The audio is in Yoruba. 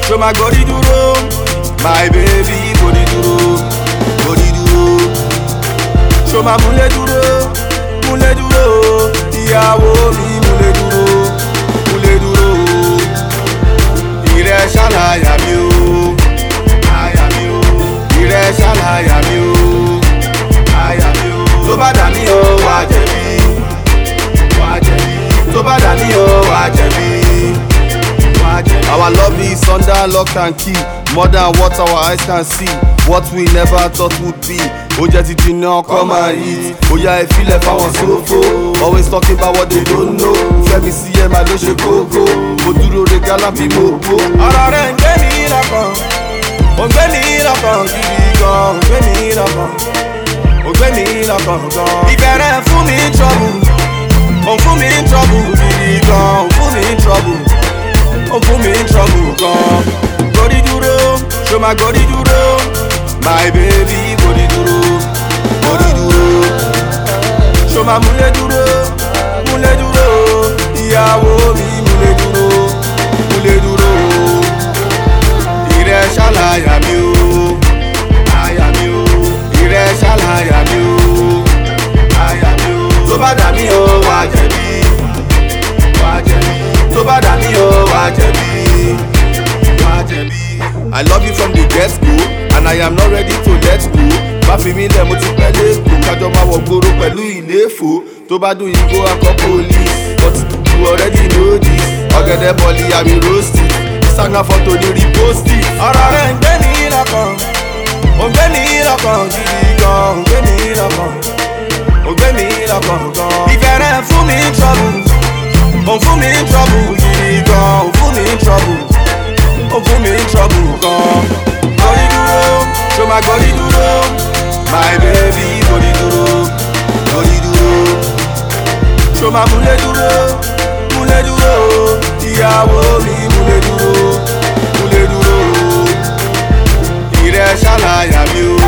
show my body duro, my baby body duro, body duro. Show my mule duro, ìyàwó mi mule duro, mule duro. Ìrẹ ṣàlàyà mi o, àyà mi o. Ìrẹ ṣàlàyà mi o, àyà mi o. Tó bá dà mí o, wà jẹ̀bi, wà jẹ̀bi. Tó bá dà mí o, wà jẹ̀bi, wà jẹ̀bi. Our love is under lock and key, more than what our eyes can see, what we never thought would be. Oúnjẹ ti jiná, come and eat. Oya ìfilẹ̀ fáwọn sófo, always talking about what they don't know. Ìfẹ́ mi sí ẹ̀ máa ló ṣe kókó, mo dúró re gálà bí mo bó. Ọ̀rọ̀ rẹ̀ ń gbé mi lọ́kàn, ó ń gbé mi lọ́kàn gidi gan, ó ń gbé mi lọ́kàn, ó ń gbé mi lọ́kàn gan. Ìbẹ̀rẹ̀ fún mi trouble, ó ń fún mi trouble gidi gan, ó ń fún mi trouble, ó ń fún mi trouble gan. Gòdì dúró, show my gòdì dúró, my baby body duro, body duro. Show my mule duro, ìyàwó mi mule duro, mule duro. Ìrẹ ṣàlàyà mi o, àyà mi o. Ìrẹ ṣàlàyà mi o, àyà mi o. Tó bá dà mí o, wà jẹ̀bi, wà jẹ̀bi. Tó bá dà mí o, wà jẹ̀bi, wà jẹ̀bi. I love you from the get-go, and I am not ready to let go. Bá fi mí lẹ̀ mo ti pẹ́ lẹ́kọ̀ọ́, kájọ máa wọ̀ gbòòrò pẹ̀lú ìléfò. Tó bá dùn yìí go and call police, but you already know this. Ọ̀gẹ̀dẹ̀ bọ̀lì àmì roasty, Instagram photo ní reposty. Ọ̀rọ̀ rẹ̀ ń gbé mi lọ́kàn, ó ń gbé mi lọ́kàn gidi gan, ó ń gbé mi lọ́kàn, ó ń gbé mi lọ́kàn gan. Ìfẹ́ rẹ̀ fún mi trouble, ó ń fún mi trouble gidi gan, ó ń fún mi trouble, ó ń fún mi trouble gan. Body duro, show my body duro, my baby body duro, body duro. Show my mule duro, ìyàwó mi mule duro, mule duro. Ìrẹ ṣàlàyà mi o,